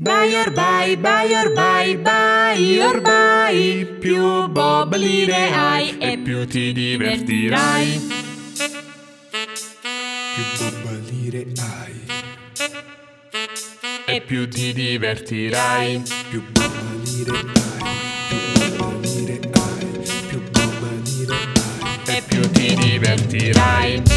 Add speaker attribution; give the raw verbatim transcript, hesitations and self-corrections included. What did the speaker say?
Speaker 1: Vai orbai, vai orbai, vai orbai, più bobolire hai e più ti divertirai.
Speaker 2: Più bobolire hai
Speaker 1: e più ti divertirai.
Speaker 2: Più bobolire hai, più bobolire hai, più bobolire hai
Speaker 1: e più ti divertirai.